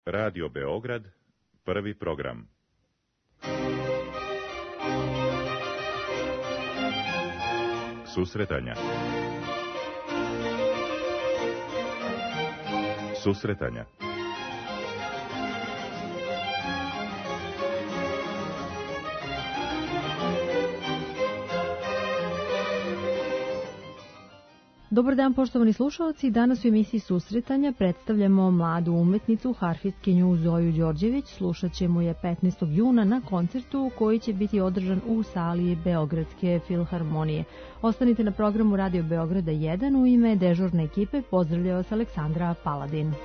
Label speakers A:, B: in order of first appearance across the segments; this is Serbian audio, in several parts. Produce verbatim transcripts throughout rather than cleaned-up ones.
A: Radio Beograd, prvi program. Susretanja. Susretanja.
B: Dobar dan, poštovani slušalci. Danas u emisiji Susretanja predstavljamo mladu umetnicu, harfistkinju Zoju Đorđević. Slušat ćemo je petnaestog juna na koncertu koji će biti održan u sali Beogradske filharmonije. Ostanite na programu Radio Beograda jedan. U ime dežurne ekipe pozdravlja vas Aleksandra Paladin.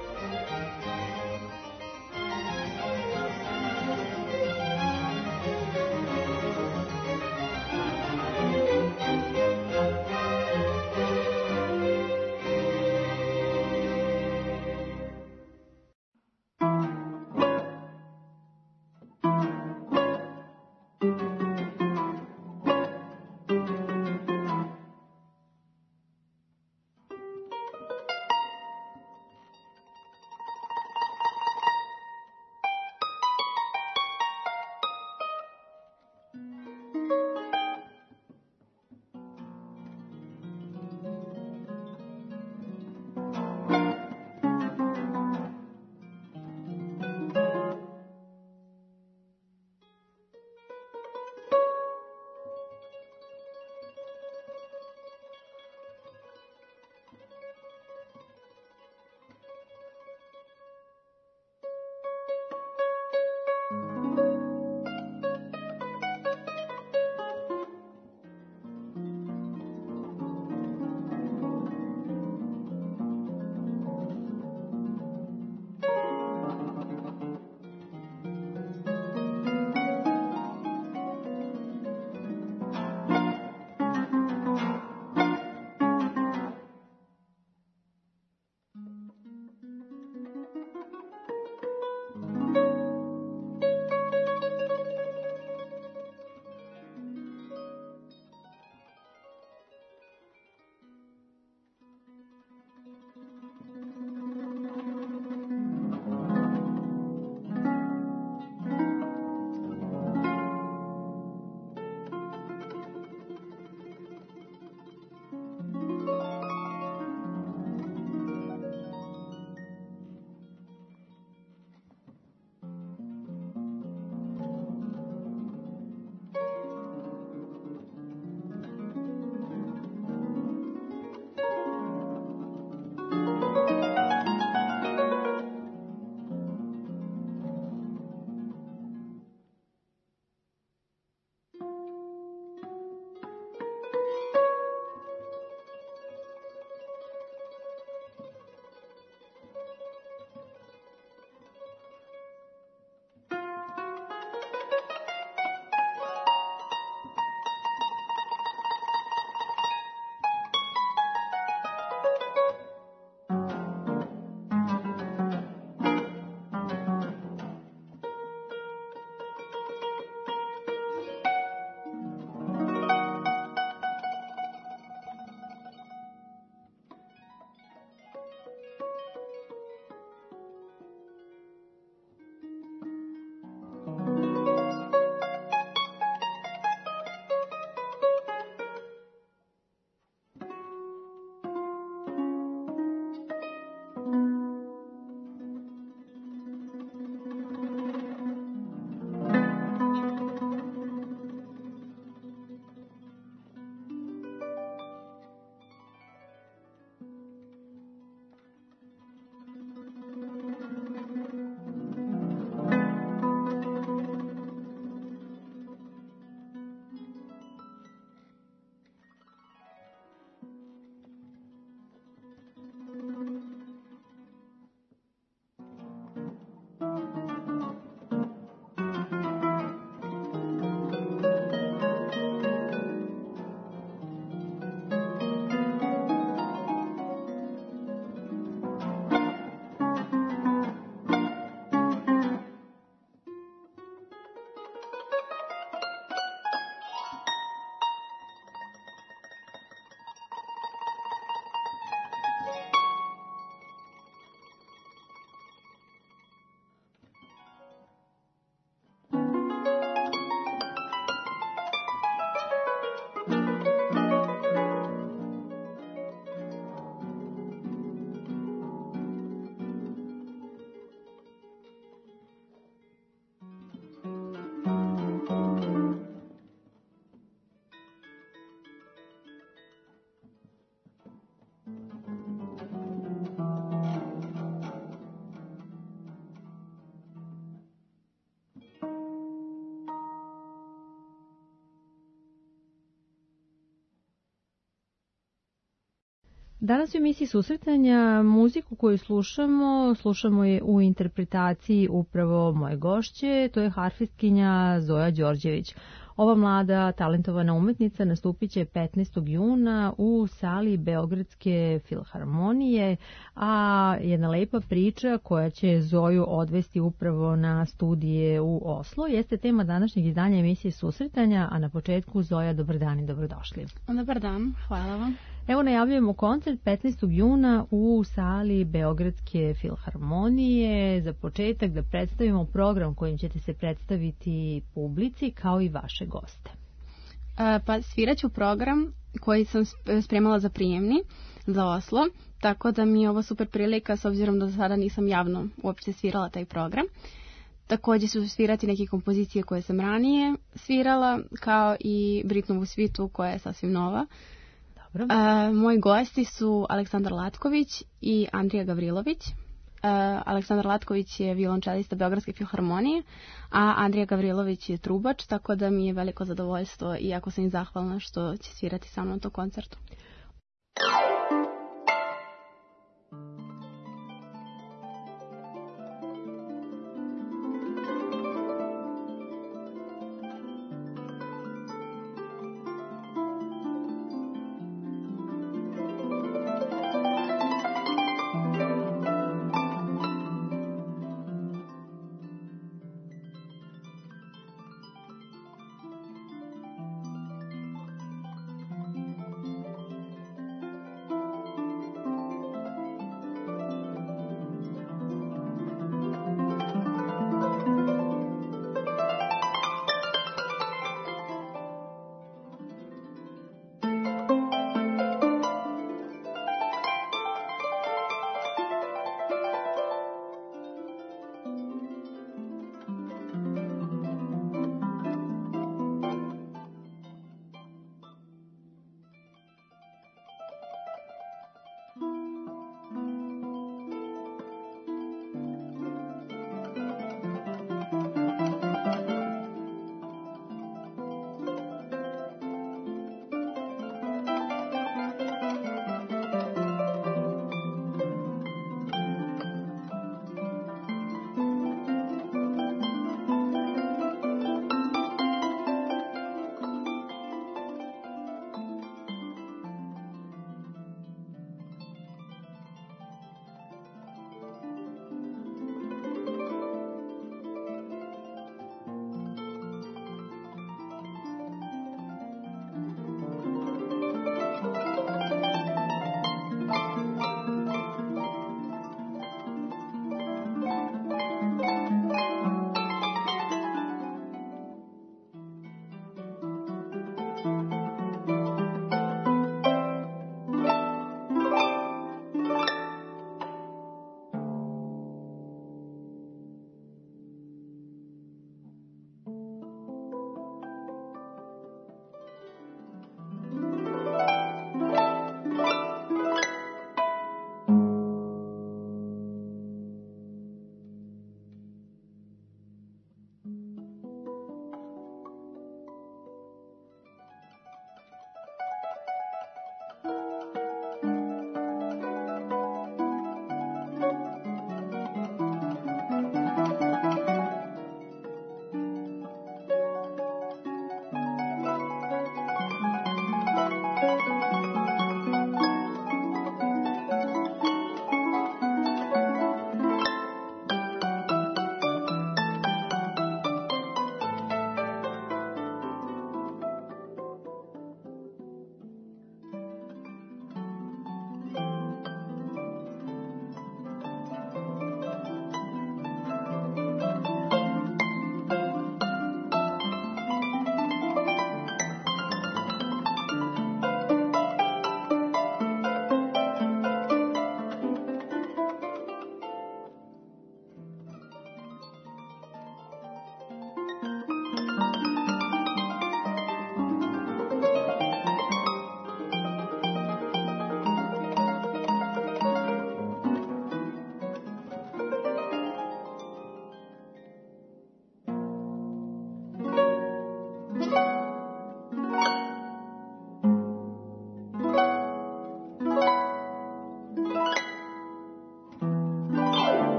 B: Danas u emisiji Susretanja muziku koju slušamo, slušamo je u interpretaciji upravo moje gošće, to je harfistkinja Zoja Đorđević. Ova mlada talentovana umetnica nastupit će petnaestog juna u sali Beogradske filharmonije, a jedna lepa priča koja će Zoju odvesti upravo na studije u Oslo jeste tema današnjeg izdanja emisije Susretanja, a na početku Zoja, dobar dan i dobrodošli.
C: Dobar dan, hvala vam.
B: Evo najavljujemo koncert petnaestog juna u sali Beogradske filharmonije. Za početak da predstavimo program kojim ćete se predstaviti publici kao i vaše goste.
C: E, pa svirat ću program koji sam spremala za prijemni za Oslo, tako da mi je ovo super prilika s obzirom da do sada nisam javno uopće svirala taj program. Također su svirati neke kompozicije koje sam ranije svirala, kao i Britnovu svitu koja je sasvim nova.
B: Dobro.
C: E, moji gosti su Aleksandar Latković i Andrija Gavrilović. E, Aleksandar Latković je violončelista Beogradske filharmonije, a Andrija Gavrilović je trubač, tako da mi je veliko zadovoljstvo i jako sam im zahvalna što će svirati sa mnom na tom koncertu.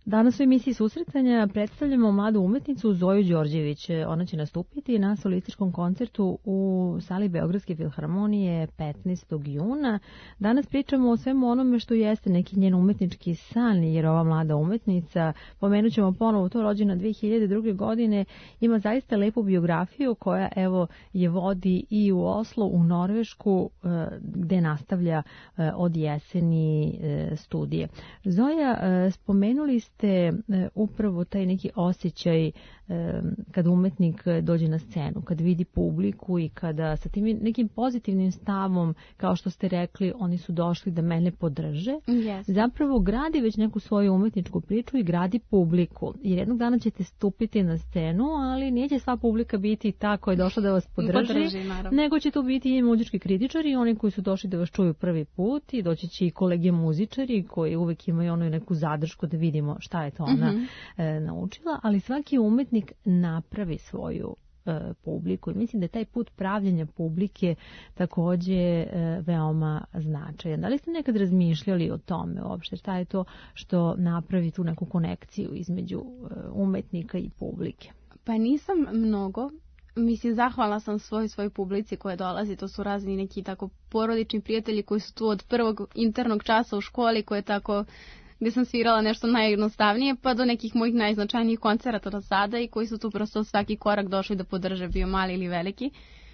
B: Danas u emisiji Susretanja predstavljamo mladu umetnicu Zoju Đorđević. Ona će nastupiti na solističkom koncertu u sali Beogradske filharmonije petnaestog juna. Danas pričamo o svemu onome što jeste neki njen umetnički san, jer ova mlada umetnica, pomenut ćemo ponovo to, rođena dve hiljade druge. godine, ima zaista lepu biografiju koja evo je vodi i u Oslo, u Norvešku, gde nastavlja od jeseni studije. Zoja, spomenuli ste ste upravo taj neki osjećaj kad umetnik dođe na scenu, kad vidi publiku i kada sa tim nekim pozitivnim stavom, kao što ste rekli, oni su došli da mene podrže,
C: yes.
B: zapravo gradi već neku svoju umetničku priču i gradi publiku. Jer jednog dana ćete stupiti na scenu, ali neće sva publika biti ta koja je došla da vas podrži,
C: podrži
B: nego će to biti i muzički kritičari i oni koji su došli da vas čuju prvi put, i doći će i kolege muzičari koji uvek imaju onu neku zadršku da vidimo šta je to ona mm-hmm. e, naučila, ali svaki umetnik napravi svoju e, publiku i mislim da je taj put pravljenja publike takođe e, veoma značajan. Da li ste nekad razmišljali o tome uopšte, šta je to što napravi tu neku konekciju između e, umetnika i publike?
C: Pa nisam mnogo. Mislim, zahvalna sam svoj svoj publici koja dolazi, to su razni neki tako porodični prijatelji koji su tu od prvog internog časa u školi, koje tako gdje sam svirala nešto najjednostavnije, pa do nekih mojih najznačajnijih koncerata do sada i koji su tu prosto svaki korak došli da podrže, bio mali ili veliki.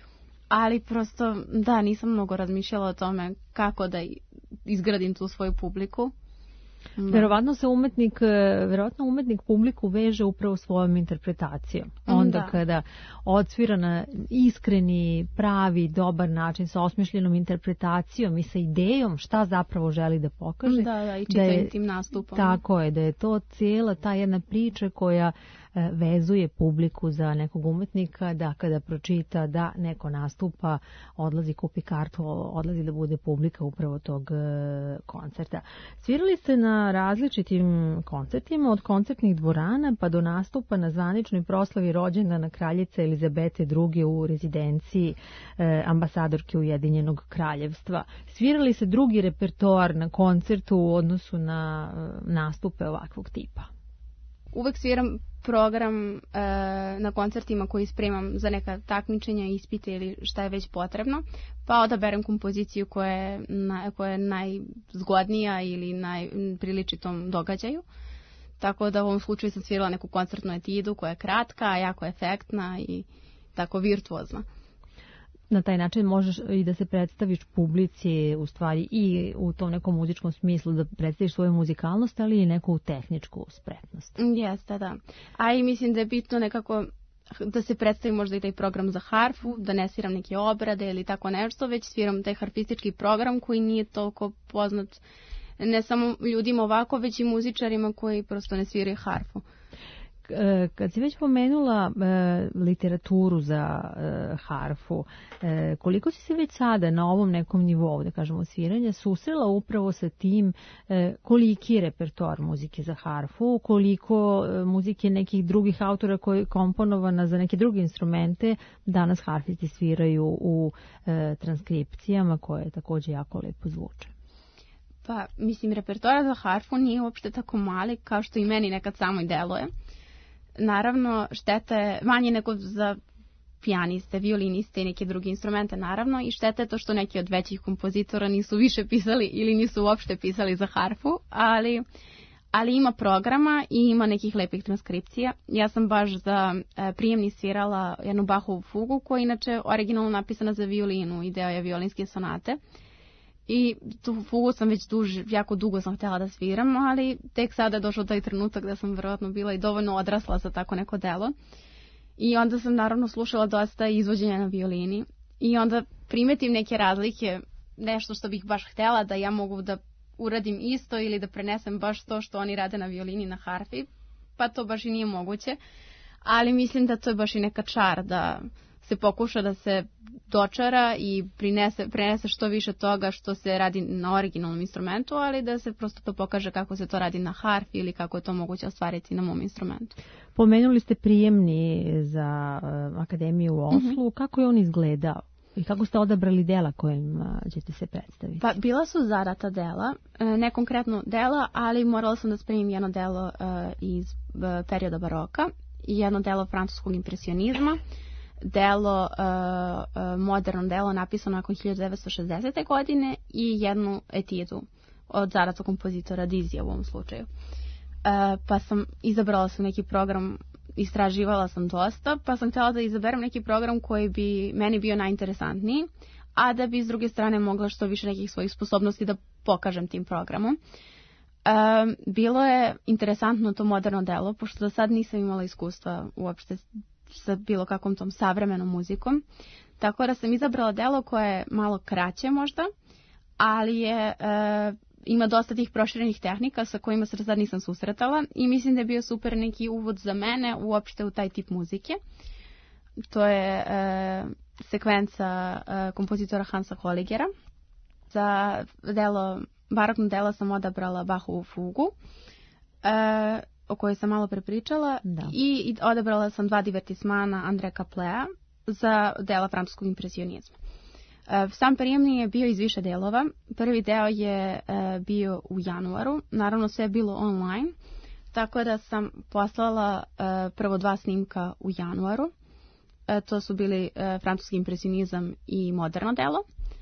C: Ali prosto, da, nisam mnogo razmišljala o tome kako da izgradim tu svoju publiku. Da.
B: Verovatno se umetnik, verovatno umetnik publiku veže upravo svojom interpretacijom. Onda da. Kada odsvira na iskreni, pravi, dobar način sa osmišljenom interpretacijom i sa idejom šta zapravo želi da pokaže.
C: Da, da, i čitavim tim nastupom.
B: Tako je, da je to cijela ta jedna priča koja vezuje publiku za nekog umetnika, da kada pročita da neko nastupa, odlazi kupi kartu, odlazi da bude publika upravo tog koncerta. Svirali ste na različitim koncertima, od koncertnih dvorana pa do nastupa na zvaničnoj proslavi rođendana kraljice Elizabete druge. u rezidenciji eh, ambasadorke Ujedinjenog kraljevstva. Svirali se drugi repertoar na koncertu u odnosu na eh, nastupe ovakvog tipa?
C: Uvek sviram program e, na koncertima koji spremam za neka takmičenja, ispite ili šta je već potrebno, pa odaberem kompoziciju koja je, na, koja je najzgodnija ili najpriliči tom događaju. Tako da u ovom slučaju sam svirala neku koncertnu etidu koja je kratka, jako efektna i tako virtuozna.
B: Na taj način možeš i da se predstaviš publici u stvari i u tom nekom muzičkom smislu, da predstaviš svoju muzikalnost, ali i neku tehničku spretnost.
C: Jeste, da. A i mislim da je bitno nekako da se predstavi možda i taj program za harfu, da ne sviram neke obrade ili tako nešto, već sviram taj harfistički program koji nije toliko poznat ne samo ljudima ovako, već i muzičarima koji prosto ne sviraju harfu.
B: Kad si već pomenula e, literaturu za e, harfu, e, koliko si se već sada na ovom nekom nivou, da kažemo, sviranja, susrela upravo sa tim e, koliki je repertoar muzike za harfu, koliko e, muzike nekih drugih autora koji je komponovana za neke druge instrumente, danas harfisti sviraju u e, transkripcijama koje također jako lepo zvuče?
C: Pa, mislim, repertoar za harfu nije uopšte tako mali kao što i meni nekad samo i deluje. Naravno, šteta je manje nego za pijaniste, violiniste i neke druge instrumente, naravno, i šteta je to što neki od većih kompozitora nisu više pisali ili nisu uopšte pisali za harfu, ali, ali ima programa i ima nekih lepih transkripcija. Ja sam baš za e, prijemni svirala jednu Bachovu fugu, koja je inače originalno napisana za violinu i deo je violinske sonate. I tu fugu sam već duž, jako dugo sam htjela da sviram, ali tek sada je došao taj trenutak da sam vjerojatno bila i dovoljno odrasla za tako neko delo. I onda sam naravno slušala dosta izvođenja na violini i onda primetim neke razlike, nešto što bih baš htjela da ja mogu da uradim isto ili da prenesem baš to što oni rade na violini na harfi, pa to baš i nije moguće. Ali mislim da to je baš i neka čar da se pokuša da se dočara i prinese, prenese što više toga što se radi na originalnom instrumentu, ali da se prosto to pokaže kako se to radi na harfi ili kako je to moguće ostvariti na mom instrumentu.
B: Pomenuli ste prijemni za uh, Akademiju u Oslu. Mm-hmm. Kako je on izgledao? I kako ste odabrali dela kojim ćete se predstaviti?
C: Pa bila su zadata dela, ne konkretno dela, ali morala sam da spremim jedno delo iz perioda baroka i jedno delo francuskog impresionizma, delo, moderno delo napisano nakon hiljadu devetsto šezdesete. godine i jednu etidu od zadatog kompozitora Dizija u ovom slučaju. Pa sam izabrala sam neki program, istraživala sam dosta, pa sam htjela da izaberem neki program koji bi meni bio najinteresantniji, a da bi s druge strane mogla što više nekih svojih sposobnosti da pokažem tim programom. E, bilo je interesantno to moderno delo, pošto do sad nisam imala iskustva uopšte sa bilo kakvom tom savremenom muzikom, tako da sam izabrala delo koje je malo kraće možda, ali je... E, ima dosta tih proširenih tehnika sa kojima se sad nisam susretala i mislim da je bio super neki uvod za mene uopšte u taj tip muzike. To je e, sekvenca e, kompozitora Hansa Holligera. Za delo, barokno delo sam odabrala Bachovu fugu, e, o kojoj sam malo prepričala, i, i odabrala sam dva divertismana Andrea Caplea za dela francuskog impresionizma. Sam prijemni je bio iz više delova. Prvi deo je e, bio u januaru. Naravno sve je bilo online. Tako da sam poslala e, prvo dva snimka u januaru. E, to su bili e, francuski impresionizam i moderno delo.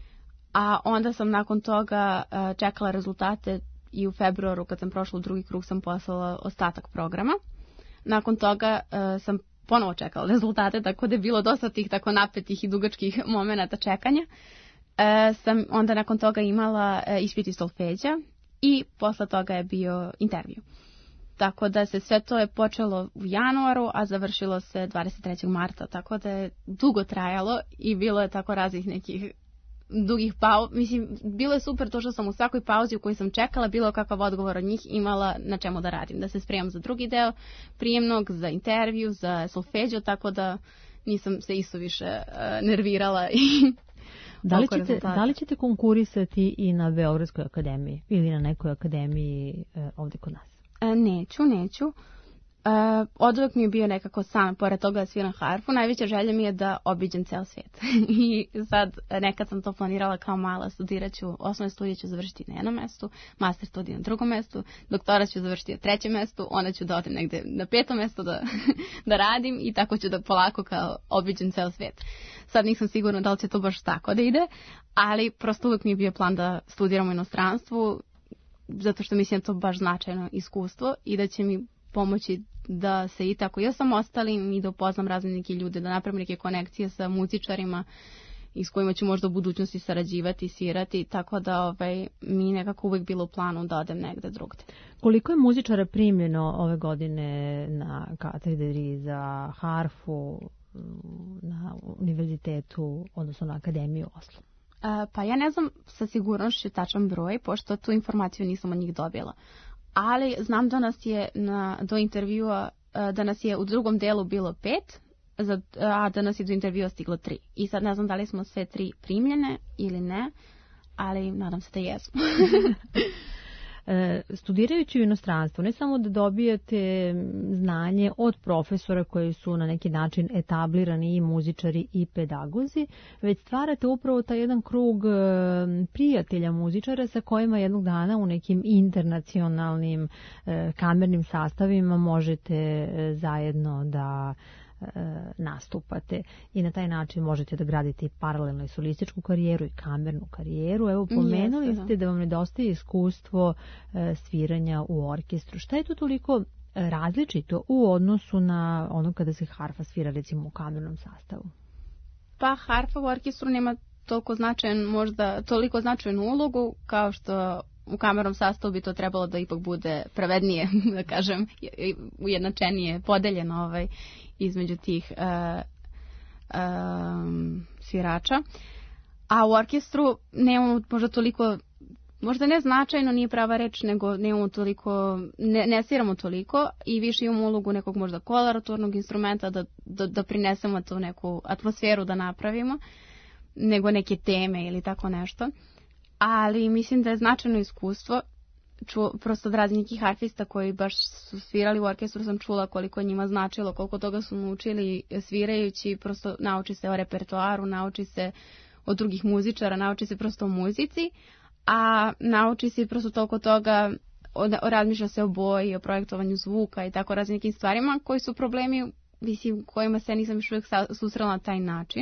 C: A onda sam nakon toga e, čekala rezultate i u februaru kad sam prošla u drugi krug sam poslala ostatak programa. Nakon toga e, sam ponovo čekala rezultate, tako da je bilo dosta tih tako napetih i dugačkih momenata čekanja. E, sam onda nakon toga imala e, ispit iz solfeđa i posle toga je bio intervju. Tako da se sve to je počelo u januaru, a završilo se dvadeset trećeg marta, tako da je dugo trajalo i bilo je tako raznih nekih dugih pauza. Mislim, bilo je super to što sam u svakoj pauzi u kojoj sam čekala bilo kakav odgovor od njih imala na čemu da radim, da se spremam za drugi deo prijemnog, za intervju, za solfeđo, tako da nisam se isto više uh, nervirala i
B: da li, ćete, da li ćete konkurisati i na Beogradskoj akademiji ili na nekoj akademiji uh, ovdje kod nas?
C: Uh, neću, neću. Uh, od uvek mi je bio nekako san, pored toga da sviram harfu, najveća želja mi je da obiđem ceo svijet. I sad nekad sam to planirala kao mala, studirat ću, osnovne studije ću završiti na jednom mestu, master studij na drugom mestu, doktorat ću završiti na trećem mestu, onda ću da odem negde na petom mestu da, da radim i tako ću da polako kao obiđem ceo svijet. Sad nisam sigurna da li će to baš tako da ide, ali prosto uvek mi je bio plan da studiram u inostranstvu, zato što mislim da to baš značajno iskustvo i da će mi pomoći da se i tako ja sam ostalim i da upoznam razne neke ljude, da napravim neke konekcije sa muzičarima i s kojima ću možda u budućnosti sarađivati i svirati, tako da ovaj, mi nekako uvijek bilo u planu da odem negde drugde.
B: Koliko je muzičara primljeno ove godine na katedri za harfu na univerzitetu, odnosno na Akademiji u Oslu?
C: Uh, pa ja ne znam sa sigurnošću tačan broj, pošto tu informaciju nisam od njih dobila. Ali znam da nas je na, do intervjua, da nas je u drugom delu bilo pet, a da nas je do intervjua stiglo tri. I sad ne znam da li smo sve tri primljene ili ne, ali nadam se da jesmo.
B: Studirajući u inostranstvu, ne samo da dobijate znanje od profesora koji su na neki način etablirani i muzičari i pedagozi, već stvarate upravo taj jedan krug prijatelja muzičara sa kojima jednog dana u nekim internacionalnim kamernim sastavima možete zajedno da nastupate i na taj način možete da gradite i paralelno i solističku karijeru i kamernu karijeru. Evo, pomenuli ste da vam nedostaje iskustvo sviranja u orkestru. Šta je to toliko različito u odnosu na ono kada se harfa svira recimo u kamernom sastavu?
C: Pa harfa u orkestru nema toliko značajan, možda toliko značajnu ulogu kao što u kamernom sastavu bi to trebalo da ipak bude pravednije, da kažem, ujednačenije, podeljeno ovaj, između tih uh, um, svirača. A u orkestru nemamo možda toliko, možda ne značajno, nije prava reč, nego nemamo toliko, ne, ne sviramo toliko i više imamo ulogu nekog možda koloraturnog instrumenta da, da, da prinesemo tu neku atmosferu da napravimo, nego neke teme ili tako nešto. Ali mislim da je značajno iskustvo. Ču, prosto od raznih nekih harfista koji baš su svirali u orkestru sam čula koliko njima značilo, koliko toga su naučili svirajući, prosto nauči se o repertoaru, nauči se od drugih muzičara, nauči se prosto o muzici, a nauči se prosto toliko toga, o, razmišlja se o boji, o projektovanju zvuka i tako raznim nekim stvarima koji su problemi, mislim, kojima se nisam još uvijek susrela na taj način.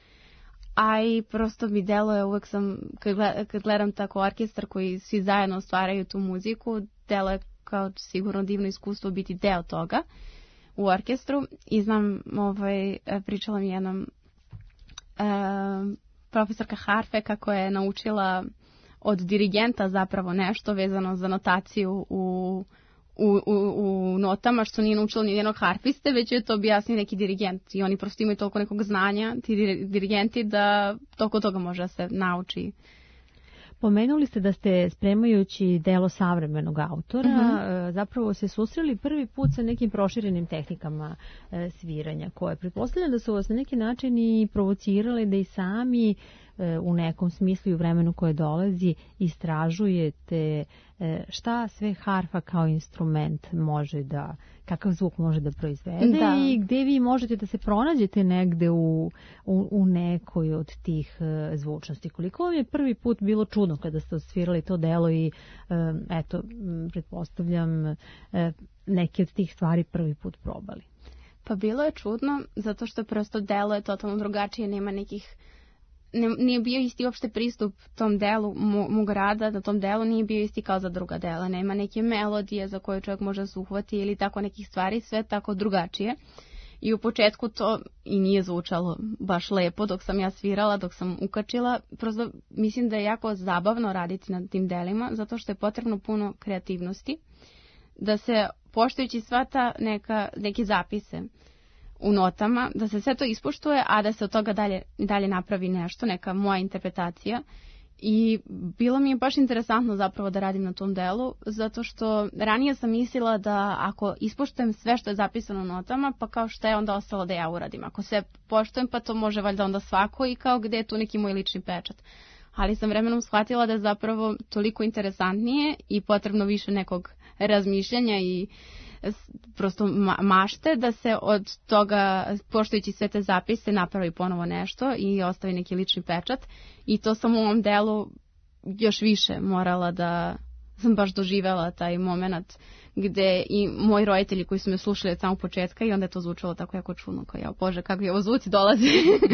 C: A i prosto mi deluje, uvek sam, kad gledam tako orkestar koji svi zajedno stvaraju tu muziku, deluje kao sigurno divno iskustvo biti deo toga u orkestru. I znam, ovaj, pričala mi jednom e, profesorka harfe kako je naučila od dirigenta zapravo nešto vezano za notaciju u, u, u, u notama, što nije naučila ni jednog harfiste, već je to objasnio neki dirigent. I oni prosto imaju toliko nekog znanja, ti dirigenti, da toliko toga može da se nauči.
B: Pomenuli ste da ste, spremajući delo savremenog autora,
C: uh-huh.
B: zapravo se susreli prvi put sa nekim proširenim tehnikama sviranja, koje pretpostavljam da su vas na neki način i provocirali da i sami u nekom smislu i u vremenu koje dolazi istražujete šta sve harfa kao instrument može da, kakav zvuk može da proizvede da. I gde vi možete da se pronađete negde u, u, u nekoj od tih zvučnosti. Koliko vam je prvi put bilo čudno kada ste osvirali to delo i eto, pretpostavljam neke od tih stvari prvi put probali?
C: Pa bilo je čudno zato što prosto delo je totalno drugačije, nema nekih Ne, nije bio isti uopšte pristup tom delu mog rada, na tom delu nije bio isti kao za druga dela. Nema neke melodije za koje čovjek može da se uhvati ili tako nekih stvari, sve tako drugačije. I u početku to i nije zvučalo baš lepo dok sam ja svirala, dok sam ukačila. Prosto mislim da je jako zabavno raditi na tim delima, zato što je potrebno puno kreativnosti, da se poštujući sva ta neka, neke zapise u notama, da se sve to ispoštuje, a da se od toga dalje, dalje napravi nešto, neka moja interpretacija. I bilo mi je baš interesantno zapravo da radim na tom delu, zato što ranije sam mislila da ako ispoštujem sve što je zapisano u notama, pa kao šta je onda ostalo da ja uradim. Ako sve poštujem, pa to može valjda onda svako i kao gde je tu neki moj lični pečat. Ali sam vremenom shvatila da je zapravo toliko interesantnije i potrebno više nekog razmišljanja i prosto mašte da se od toga, poštujući sve te zapise, napravi ponovo nešto i ostavi neki lični pečat. I to sam u ovom delu još više morala da sam baš doživela taj moment gde i moji roditelji koji su me slušali od samog početka i onda je to zvučalo tako jako čudno, kao ja, bože, kakvi ovo zvuci dolaze.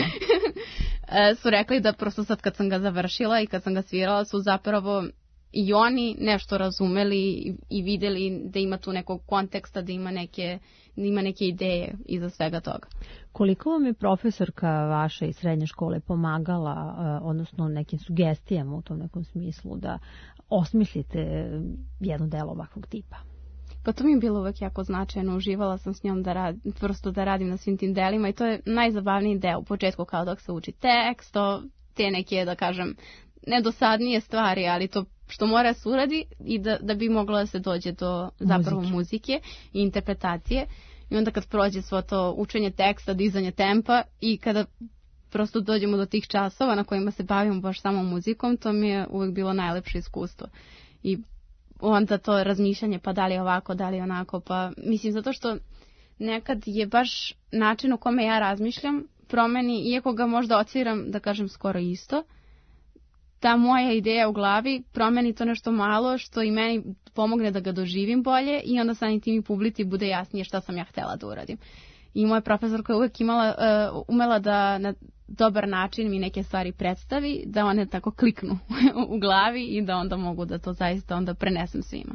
C: su rekli da prosto sad kad sam ga završila i kad sam ga svirala su zapravo i oni nešto razumeli i videli da ima tu nekog konteksta, da ima neke, da ima neke ideje iza svega toga.
B: Koliko vam je profesorka vaše iz srednje škole pomagala, odnosno nekim sugestijama u tom nekom smislu da osmislite jedno delo ovakvog tipa?
C: Pa to mi je bilo uvek jako značajno, uživala sam s njom da rad, prosto da radim na svim tim delima i to je najzabavniji deo u početku kao dok se uči tekst, to, te neke, da kažem, nedosadnije stvari, ali to što mora se uradi i da, da bi moglo da se dođe do zapravo muzike. muzike i interpretacije. I onda kad prođe svo to učenje teksta, dizanje tempa i kada prosto dođemo do tih časova na kojima se bavimo baš samo muzikom, to mi je uvek bilo najlepše iskustvo. I onda to razmišljanje, pa da li je ovako, da li je onako, pa mislim zato što nekad je baš način u kome ja razmišljam promeni, iako ga možda ociram, da kažem, skoro isto, ta moja ideja u glavi promeni to nešto malo što i meni pomogne da ga doživim bolje i onda samim tim i publici bude jasnije šta sam ja htela da uradim. I moja profesorka je uvek imala, uh, umela da na dobar način mi neke stvari predstavi, da one tako kliknu u glavi i da onda mogu da to zaista onda prenesem svima.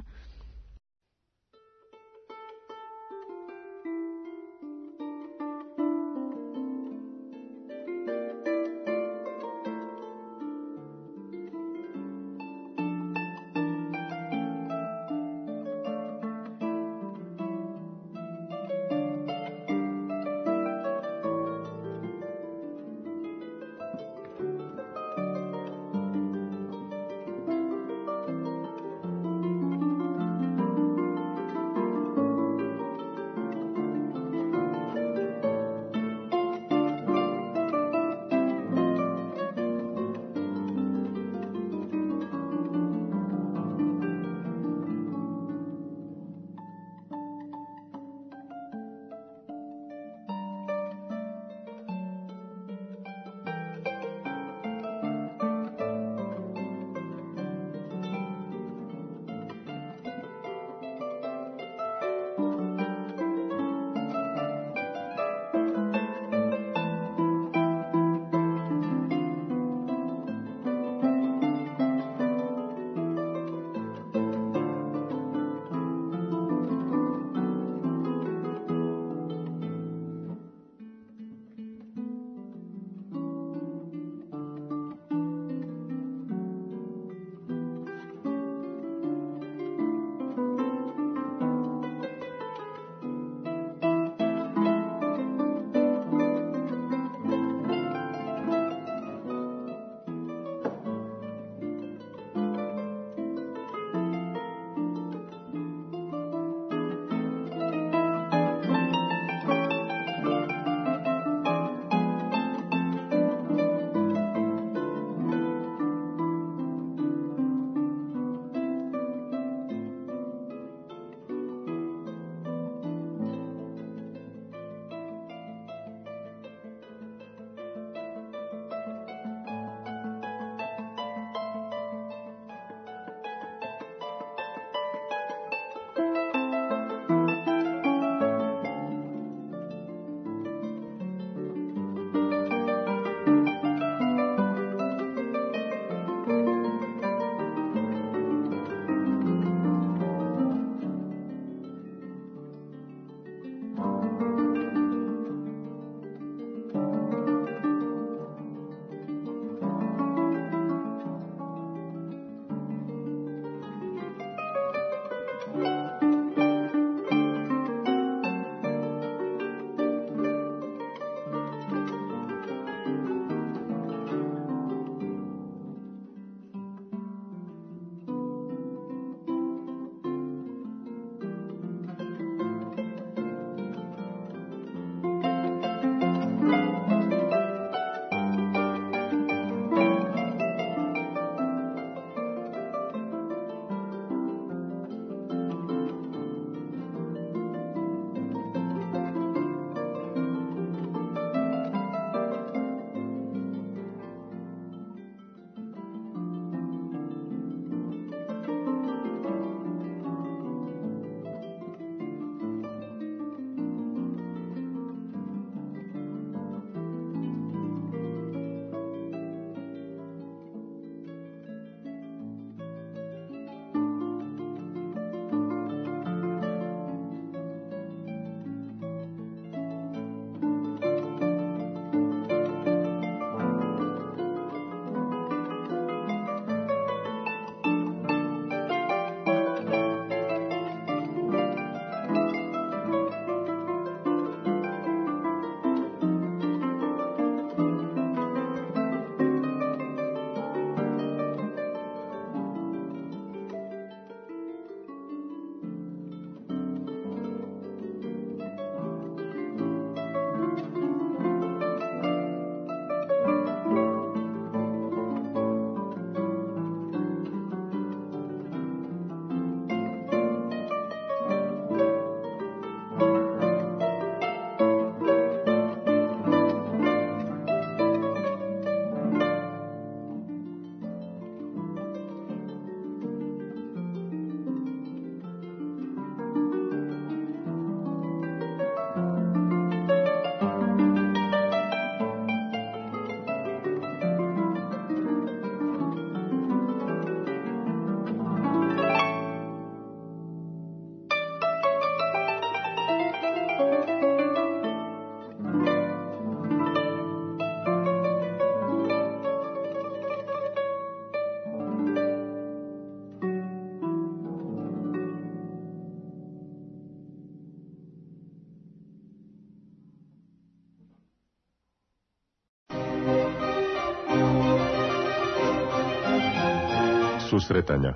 A: Susretanja.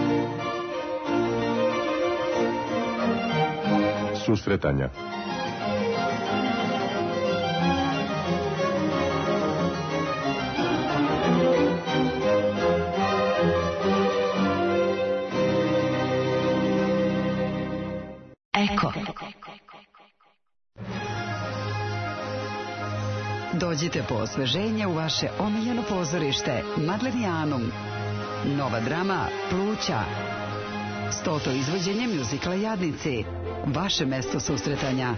A: Susretanja.
D: Eko. Dođite po osveženje u vaše omiljeno pozorište Madlenijanum. Nova drama Pluća. Stoto izvođenje mjuzikla Jadnici. Vaše mesto susretanja.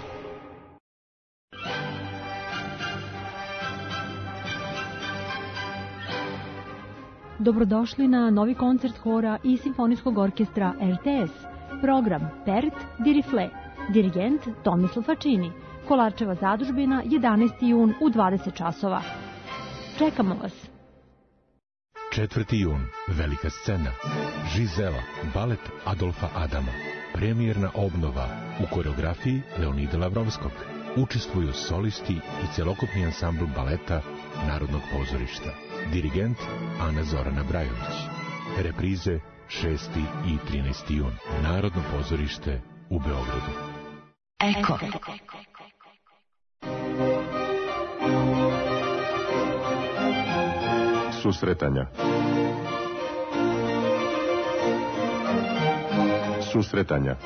B: Dobrodošli na novi koncert hora i simfonijskog orkestra R T S. Program Pert di Rifle. Dirigent Tomislav Fačini. Kolarčeva zadužbina, jedanaesti jun u dvadeset časova. Čekamo vas.
E: četvrti jun, velika scena. Žizela, balet Adolfa Adama. Premijerna obnova u koreografiji Leonida Lavrovskog. Učestvuju solisti i celokupni ansambl baleta Narodnog pozorišta. Dirigent Ana Zorana Brajović. Reprize šesti i trinaesti jun. Narodno pozorište u Beogradu.
D: Eko.
A: Susretanja. Susretanja.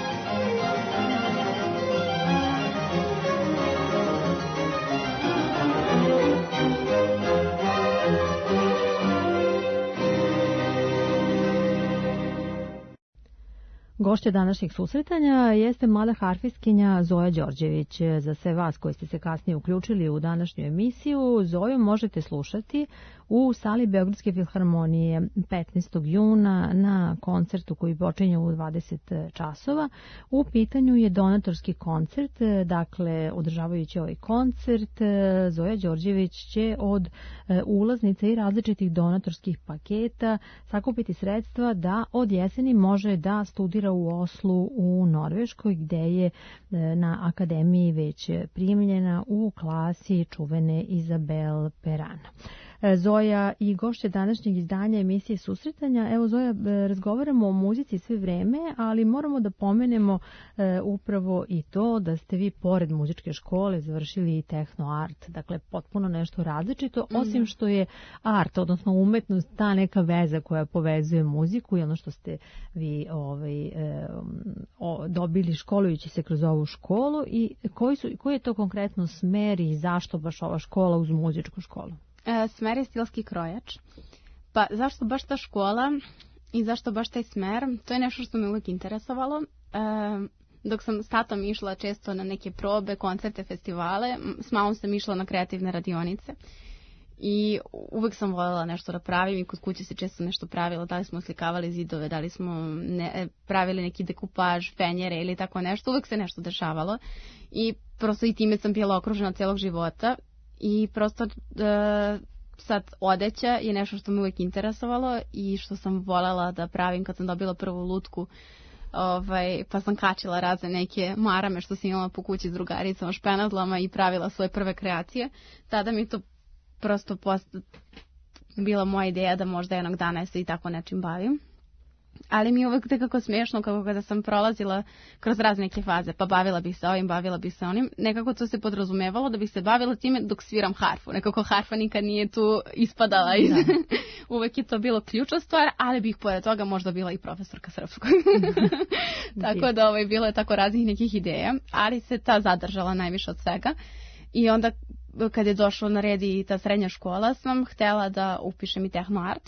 B: Gošća današnjeg susretanja jeste mlada harfistkinja Zoja Đorđević. Za sve vas koji ste se kasnije uključili u današnju emisiju, Zoju možete slušati u sali Beogradske filharmonije petnaestog juna na koncertu koji počinje u dvadeset časova. U pitanju je donatorski koncert, dakle održavajući ovaj koncert Zoja Đorđević će od ulaznica i različitih donatorskih paketa sakupiti sredstva da od jeseni može da studira u Oslu u Norveškoj, gde je na akademiji već primljena u klasi čuvene Izabel Perana. Zoja i gošća današnjeg izdanja emisije Susretanja. Evo Zoja, razgovaramo o muzici sve vreme, ali moramo da pomenemo e, upravo i to da ste vi pored muzičke škole završili i tehno art, dakle potpuno nešto različito, osim što je art, odnosno umetnost, ta neka veza koja povezuje muziku i ono što ste vi ovaj, e, o, dobili školujući se kroz ovu školu i koji, su, koji je to konkretno smer i zašto baš ova škola uz muzičku školu?
C: E, smer je stilski krojač. Pa zašto baš ta škola i zašto baš taj smer? To je nešto što me uvijek interesovalo. E, dok sam s tatom išla često na neke probe, koncerte, festivale, s mamom sam išla na kreativne radionice. I uvijek sam voljela nešto da pravim i kod kuće se često nešto pravilo. Da li smo slikavali zidove, da li smo ne, pravili neki dekupaž, fenjere ili tako nešto. Uvijek se nešto dešavalo. I prosto i time sam bila okružena celog života. I prosto e, sad odeća je nešto što me uvijek interesovalo i što sam voljela da pravim kad sam dobila prvu lutku, ovaj, pa sam kačila razne neke marame što sam imala po kući s drugaricama, špenadlama i pravila svoje prve kreacije. Tada mi to prosto post... bila moja ideja da možda jednog dana se i tako nečim bavim. Ali mi je uvijek nekako smiješno kako kada sam prolazila kroz razne neke faze, pa bavila bih se ovim, bavila bih se onim. Nekako to se podrazumevalo da bih se bavila time dok sviram harfu. Nekako harfa nikad nije tu ispadala. Iz... uvijek je to bilo ključna stvar, ali bih pored toga možda bila i profesorka srpskog. Tako da ovaj, bilo je tako raznih nekih ideja, ali se ta zadržala najviše od svega. I onda kad je došlo na red i ta srednja škola, sam htjela da upišem i tehno art.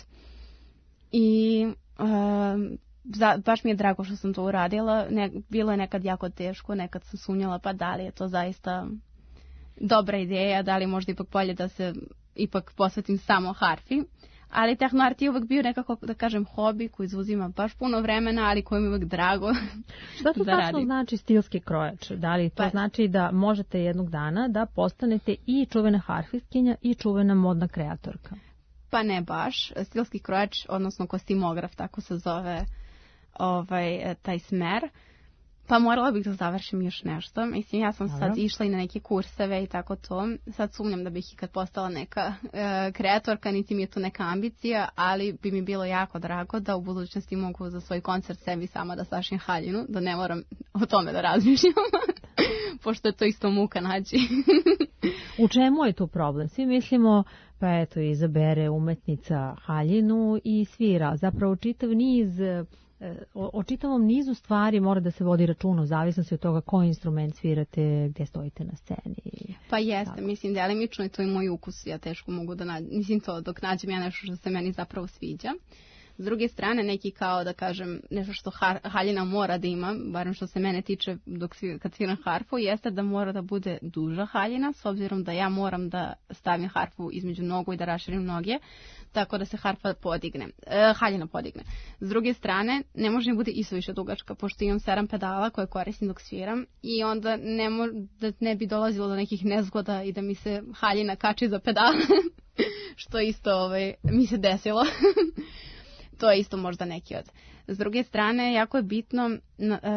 C: I... Um, za, baš mi je drago što sam to uradila. Ne, bilo je nekad jako teško, nekad sam sumnjala pa da li je to zaista dobra ideja, da li možda ipak bolje da se ipak posvetim samo harfi. Ali tehno art je uvek bio nekako, da kažem, hobi koji izuzima baš puno vremena, ali koji mi je uvek drago.
B: Šta to tačno znači stilski krojač? Da li to pa, znači da možete jednog dana da postanete i čuvena harfistkinja i čuvena modna kreatorka?
C: Pa ne baš. Stilski krojač, odnosno kostimograf, tako se zove ovaj, taj smer. Pa morala bih da završim još nešto. Mislim, ja sam
B: Dobro.
C: sad išla i na neke kurseve i tako to. Sad sumnjam da bih ikad postala neka e, kreatorka, niti mi je tu neka ambicija, ali bi mi bilo jako drago da u budućnosti mogu za svoj koncert sebi sama da sašijem haljinu, da ne moram o tome da razmišljam, pošto je to isto muka naći.
B: U čemu je tu problem? Svi mislimo, pa eto, izabere umetnica haljinu i svira. Zapravo čitav niz... O, o čitavom nizu stvari mora da se vodi računa u zavisnosti od toga koji instrument svirate, gdje stojite na sceni.
C: Pa jeste, mislim, delimično je to i moj ukus, ja teško mogu da nađem, mislim to dok nađem ja nešto što se meni zapravo sviđa. S druge strane, neki kao da kažem nešto što har, haljina mora da ima, barem što se mene tiče dok svi, kad sviram harfu, jeste da mora da bude duža haljina, s obzirom da ja moram da stavim harfu između nogu i da raširim noge, tako da se harfa podigne, e, haljina podigne. S druge strane, ne može mi bude isto više dugačka, pošto imam sedam pedala koje koristim dok sviram i onda ne, mo, da ne bi dolazilo do nekih nezgoda i da mi se haljina kači za pedale, što isto ovaj, mi se desilo. To je isto možda neki od. S druge strane, jako je bitno e,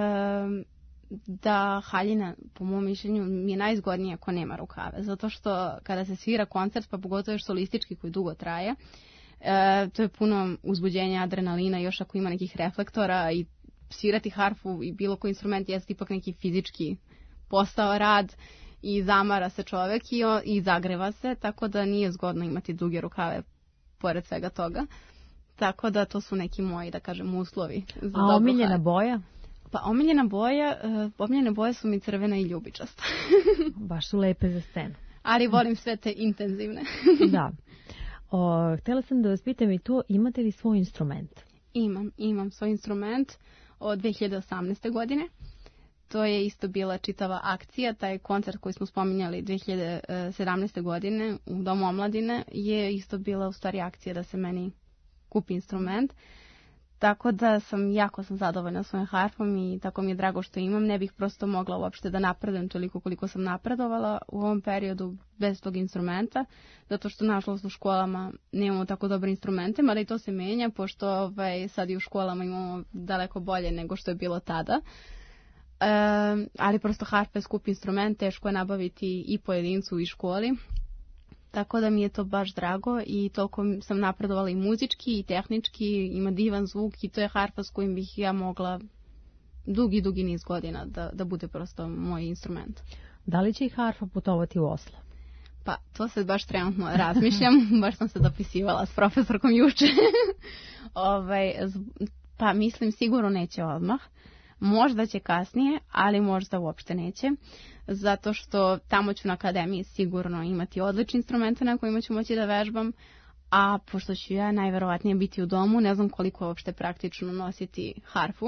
C: da haljina, po mom mišljenju, mi je najzgodnije ako nema rukave. Zato što kada se svira koncert, pa pogotovo još solistički koji dugo traje, e, to je puno uzbuđenja, adrenalina, još ako ima nekih reflektora i svirati harfu i bilo koji instrument jeste ipak neki fizički postao rad i zamara se čovek i, i zagreva se, tako da nije zgodno imati duge rukave pored svega toga. Tako da to su neki moji, da kažem, uslovi. Za
B: A omiljena boja?
C: Pa omiljena boja, uh, omiljene boje su mi crvena i ljubičasta.
B: Baš su lepe za scenu.
C: Ali volim sve te intenzivne.
B: Da. O, htjela sam da vas pitam i to, imate li svoj instrument?
C: Imam, imam svoj instrument od dve hiljade osamnaeste. godine. To je isto bila čitava akcija, taj koncert koji smo spominjali dve hiljade sedamnaeste. godine u Domu omladine je isto bila u stvari akcija da se meni kupi instrument, tako da sam jako sam zadovoljna svojom harfom i tako mi je drago što imam. Ne bih prosto mogla uopšte da napredujem toliko koliko sam napredovala u ovom periodu bez tog instrumenta, zato što nažalost u školama nemamo tako dobre instrumente, mada i to se menja, pošto ovaj, sad i u školama imamo daleko bolje nego što je bilo tada. E, ali prosto harfa je skup instrument, teško je nabaviti i pojedincu i školi. Tako da mi je to baš drago i toliko sam napredovala i muzički i tehnički, ima divan zvuk i to je harfa s kojim bih ja mogla dugi, dugi niz godina da, da bude prosto moj instrument.
B: Da li će i harfa putovati u Oslo?
C: Pa to se baš trenutno razmišljam, baš sam se dopisivala s profesorkom juče. ovaj, pa mislim sigurno neće odmah. Možda će kasnije, ali možda uopšte neće, zato što tamo ću na akademiji sigurno imati odlične instrumente na kojima ću moći da vežbam, a pošto ću ja najverovatnije biti u domu, ne znam koliko je uopšte praktično nositi harfu,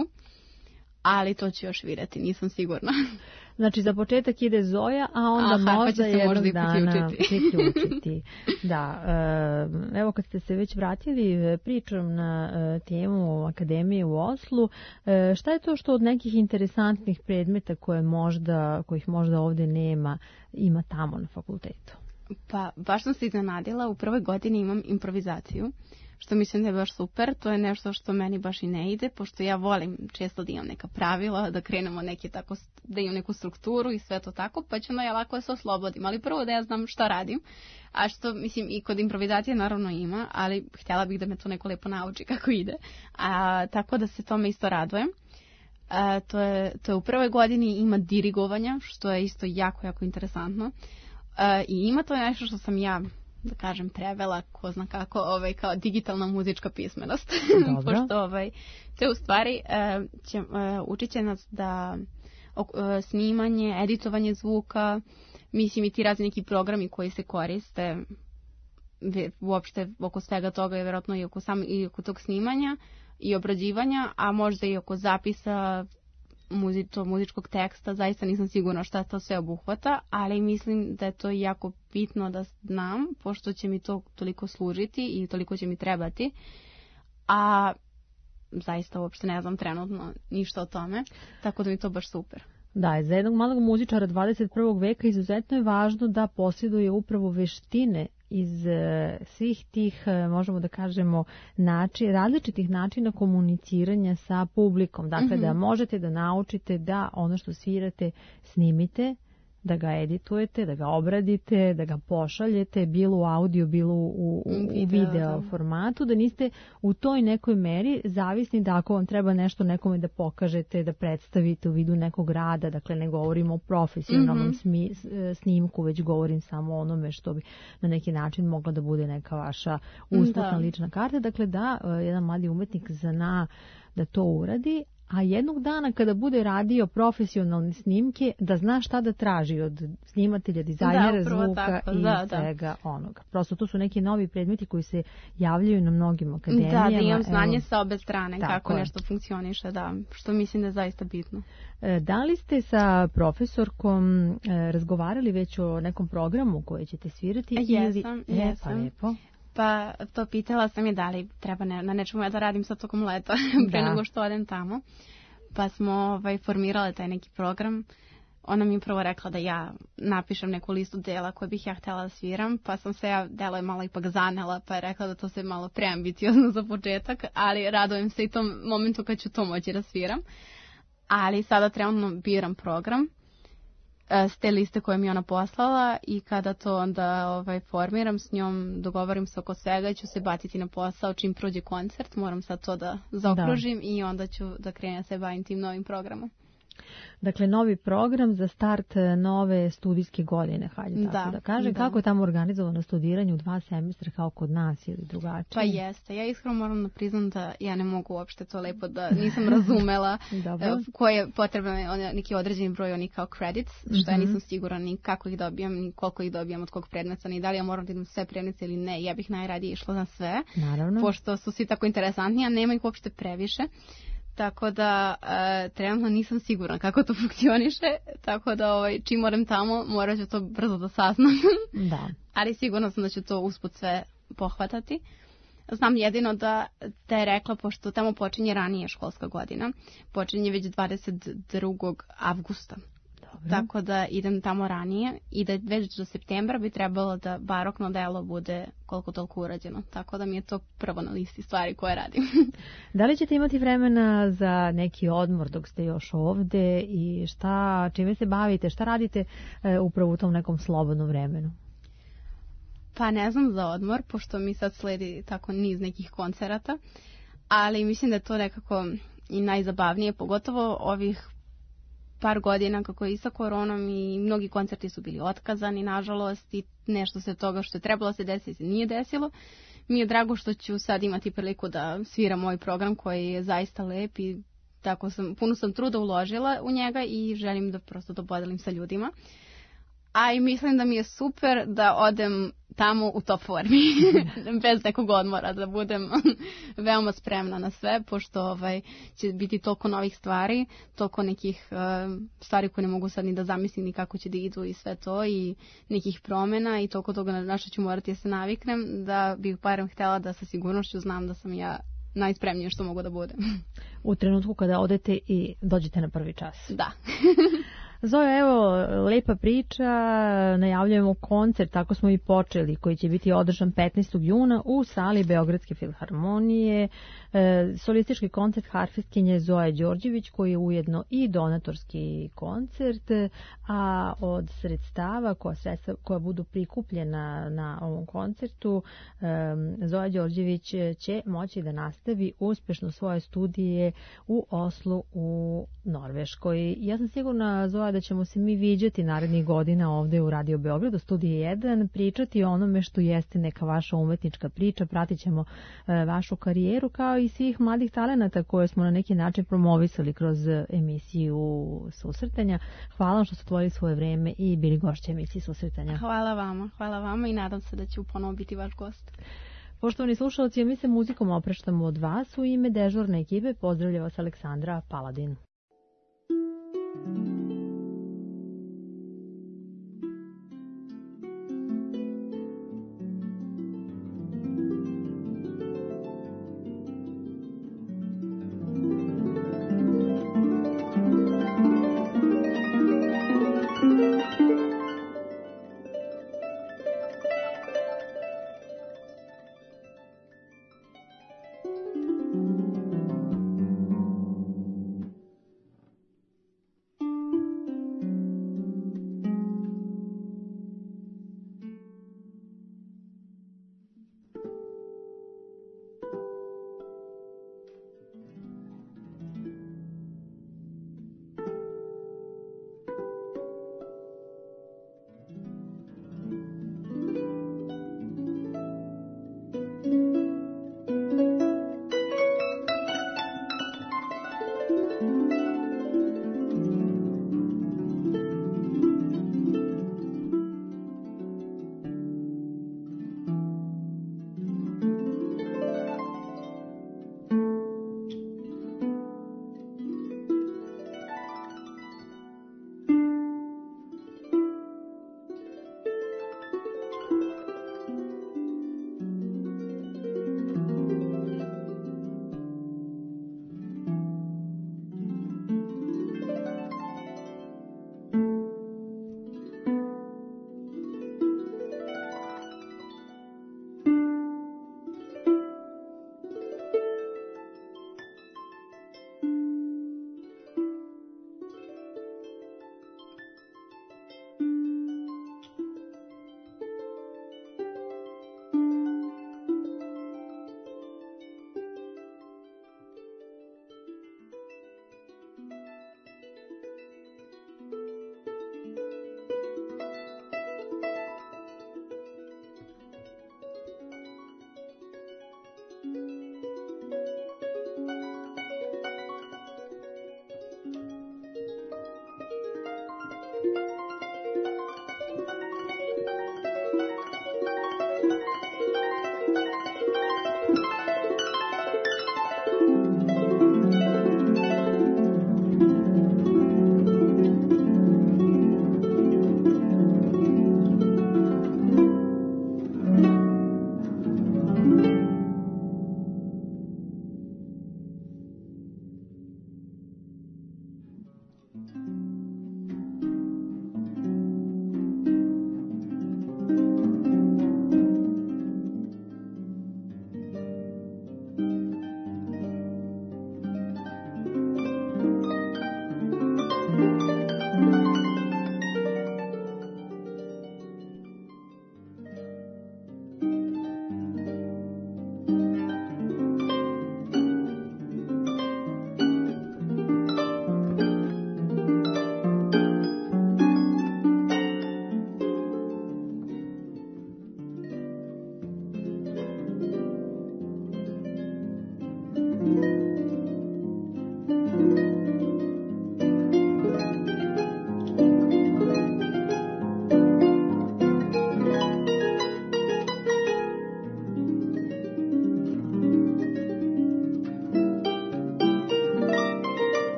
C: ali to ću još vidjeti, nisam sigurna.
B: Znači za početak ide Zoja, a onda
C: a,
B: možda jednog
C: možda
B: dana priključiti. Da, evo kad ste se već vratili pričom na temu Akademije u Oslu, šta je to što od nekih interesantnih predmeta koje možda, kojih možda ovdje nema, ima tamo na fakultetu?
C: Pa baš sam se iznenadila, u prvoj godini imam improvizaciju, što mislim da je baš super, to je nešto što meni baš i ne ide, pošto ja volim često da imam neka pravila, da krenemo neke tako, da imam neku strukturu i sve to tako, pa ću onda ja lako da se oslobodim, ali prvo da ja znam šta radim, a što mislim i kod improvizacije naravno ima, ali htjela bih da me to neko lepo nauči kako ide, a, tako da se tome isto radujem. A, to, je, to je u prvoj godini ima dirigovanja, što je isto jako, jako interesantno. A, i ima to nešto što sam ja, da kažem, prevela, ko zna kako, ovaj, kao digitalna muzička pismenost. Pošto ovaj, to je u stvari, uh, će, uh, učit će nas da uh, snimanje, editovanje zvuka, mislim i ti razni neki programi koji se koriste uopšte oko svega toga je vjerojatno i oko, sam, i oko tog snimanja i obrađivanja, a možda i oko zapisa muzi, to, muzičkog teksta, zaista nisam sigurna šta to sve obuhvata, ali mislim da je to jako bitno da znam, pošto će mi to toliko služiti i toliko će mi trebati, a zaista uopšte ne znam trenutno ništa o tome, tako da mi to baš super.
B: Da, za jednog malog muzičara dvadeset prvog veka izuzetno je važno da posjeduje upravo veštine iz e, svih tih, e, možemo da kažemo, način, različitih načina komuniciranja sa publikom. Dakle, mm-hmm. da možete da naučite da ono što svirate snimite, da ga editujete, da ga obradite, da ga pošaljete, bilo u audio, bilo u, u video, video formatu, da niste u toj nekoj meri zavisni da ako vam treba nešto nekome da pokažete, da predstavite u vidu nekog rada, dakle ne govorimo o profesionalnom mm-hmm. smi, snimku, već govorim samo o onome što bi na neki način mogla da bude neka vaša usputna lična karta, dakle da jedan mladi umetnik zna da to uradi, a jednog dana kada bude radio profesionalne snimke, da zna šta da traži od snimatelja, dizajnera, da, zvuka tako, i da, svega da. onoga. Prosto to su neki novi predmeti koji se javljaju na mnogim akademijama.
C: Da, da imam znanje evo, sa obe strane kako je. nešto funkcioniše, da, što mislim da je zaista bitno.
B: Da li ste sa profesorkom razgovarali već o nekom programu koji ćete svirati?
C: Jesam,
B: ili...
C: jesam.
B: E, pa lepo.
C: Pa to pitala sam je da li treba ne, na nečemu ja da radim sad tokom leta pre nego što odem tamo. Pa smo ovaj, formirale taj neki program. Ona mi je prvo rekla da ja napišem neku listu dela koje bih ja htjela da sviram, pa sam se ja delo je malo ipak zanela, pa je rekla da to se malo preambiciozno za početak, ali radujem se i tom momentu kad ću to moći da sviram. Ali sada trenutno biram program s te liste koje mi je ona poslala i kada to onda ovaj, formiram s njom, dogovorim se oko svega i ću se baciti na posao čim prođe koncert, moram sad to da zaokružim da. i onda ću da krenem se bavim tim novim programom.
B: Dakle, novi program za start nove studijske godine, hajde tako da, da kažem. Da. Kako je tamo organizovano studiranje u dva semestra kao kod nas ili drugačije?
C: Pa jeste. Ja iskreno moram da priznam da ja ne mogu uopšte to lepo da nisam razumela koje je potrebno neki određeni broj oni kao credits, što mm-hmm. ja nisam sigurna ni kako ih dobijam, ni koliko ih dobijam od kog predmeta, ni da li ja moram da idem sve predmete ili ne. Ja bih najradije išla na sve,
B: naravno,
C: pošto su svi tako interesantni, a nema ih uopšte previše. Tako da e, trenutno nisam sigurna kako to funkcioniše, tako da ovaj, čim moram tamo, morat ću to brzo da saznam.
B: Da.
C: Ali sigurno sam da ću to usput sve pohvatati. Znam jedino da te je rekla, pošto tamo počinje ranije školska godina, počinje već dvadeset drugog avgusta. Dobro. Tako da idem tamo ranije i da već do septembra bi trebalo da barokno delo bude koliko toliko urađeno. Tako da mi je to prvo na listi stvari koje radim.
B: Da li ćete imati vremena za neki odmor dok ste još ovde i šta, čime se bavite, šta radite e, upravo u tom nekom slobodnom vremenu?
C: Pa ne znam za odmor, pošto mi sad sledi tako niz nekih koncerata, ali mislim da je to nekako i najzabavnije, pogotovo ovih par godina kako je i sa koronom i mnogi koncerti su bili otkazani, nažalost, i nešto se toga što je trebalo se desiti se nije desilo. Mi je drago što ću sad imati priliku da sviram moj program koji je zaista lep i tako sam, puno sam truda uložila u njega i želim da prosto to podelim sa ljudima. A i mislim da mi je super da odem tamo u top formi, bez nekog odmora, da budem veoma spremna na sve, pošto ovaj, će biti toliko novih stvari, toliko nekih uh, stvari koje ne mogu sad ni da zamislim ni kako će da idu i sve to, i nekih promjena i toliko toga na što ću morati da se naviknem, da bih barem htjela da sa sigurnošću znam da sam ja najspremnije što mogu da budem.
B: U trenutku kada odete i dođete na prvi čas.
C: Da.
B: Zoja, evo, lepa priča, najavljujemo koncert, tako smo i počeli, koji će biti održan petnaestog juna u sali Beogradske filharmonije, e, solistički koncert harfistkinje Zoje Đorđević, koji je ujedno i donatorski koncert, a od sredstava koja, sredstva, koja budu prikupljena na ovom koncertu, e, Zoja Đorđević će moći da nastavi uspešno svoje studije u Oslu u Norveškoj. Ja sam sigurna, Zoja, da ćemo se mi viđati narednih godina ovde u Radio Beogradu, studije jedan, pričati o onome što jeste neka vaša umetnička priča, pratit ćemo e, vašu karijeru kao i svih mladih talenata koje smo na neki način promovisali kroz emisiju Susretanja. Hvala vam što ste otvorili svoje vreme i bili gošće emisije Susretanja.
C: Hvala vama, hvala vama i nadam se da ću ponovo biti vaš gost.
B: Poštovani slušalci, mi se muzikom opraštamo od vas. U ime dežurne ekipe pozdravlja vas Aleksandra Paladin.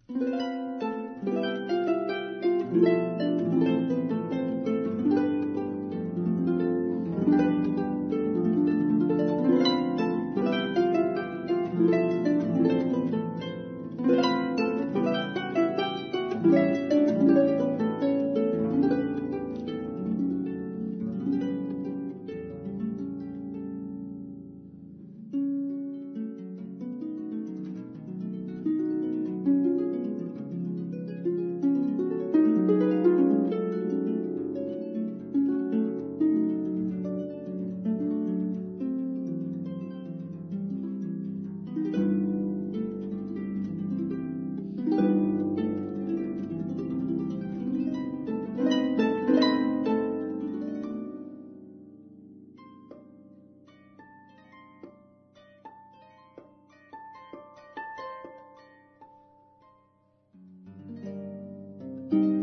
F: Thank you.